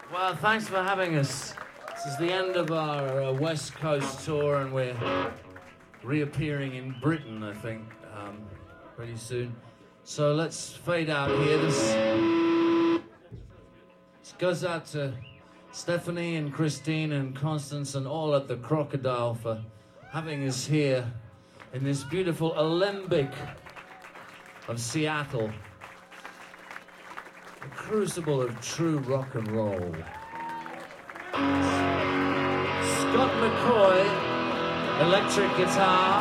Well, thanks for having us. This is the end of our West Coast tour, and we're reappearing in Britain, I think, pretty soon. So let's fade out here. This goes out to Stephanie and Christine and Constance and all at the Crocodile for having us here in this beautiful alembic of Seattle. The crucible of true rock and roll. Scott McCoy, electric guitar.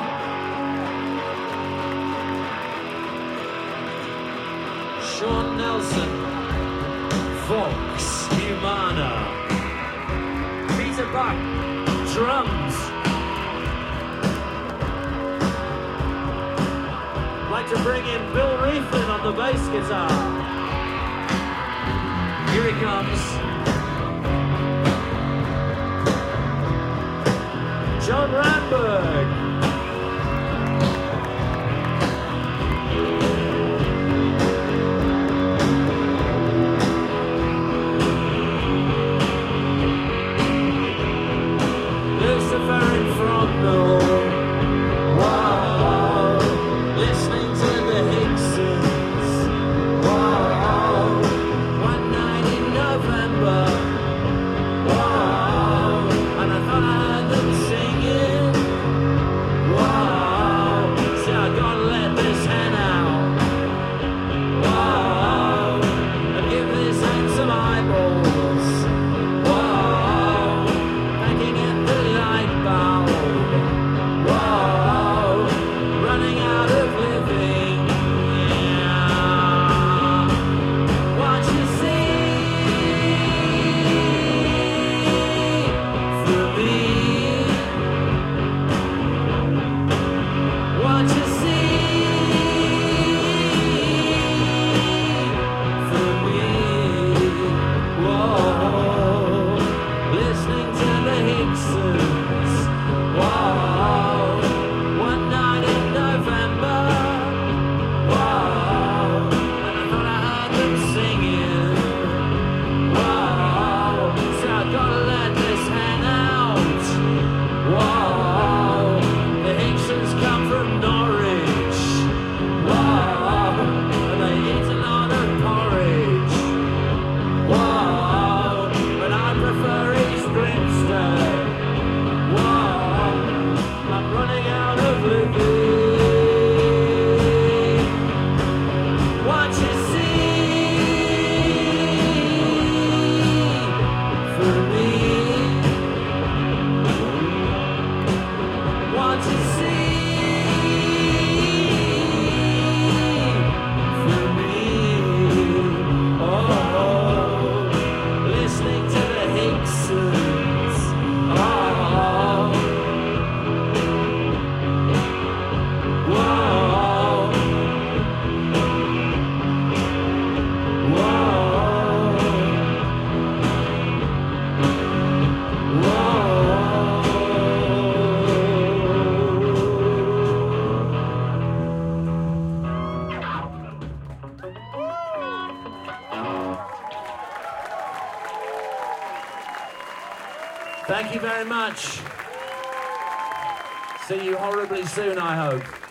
Sean Nelson, Vox Humana. Peter Buck, drums. I'd like to bring in Bill Rieflin on the bass guitar. Here he comes. John Ramberg. Lucifer in front row. Wow. Listening to the Hicksons. Wow. One night in November. Wow. And I thought I heard them singing. Wow. See, I gotta let this hen out. Wow. And give this hen some eyeballs. Wow. Backing at the light bulb. Wow. Running out of living. Yeah. What you see for me? What you see for me? Whoa. Listening to the Hicksons. Whoa. One night in November. Whoa. And I thought I heard them singing. Whoa. So I gotta let this hang out. Whoa. The Hicksons come from Norwich. Whoa. And they eat a lot of porridge. Whoa. But I prefer East Grinstead. Whoa. I'm running out of living. What you see for me? What you see for me? Oh, listening to the Hicksons. Oh, whoa, Thank you very much. See you horribly soon, I hope.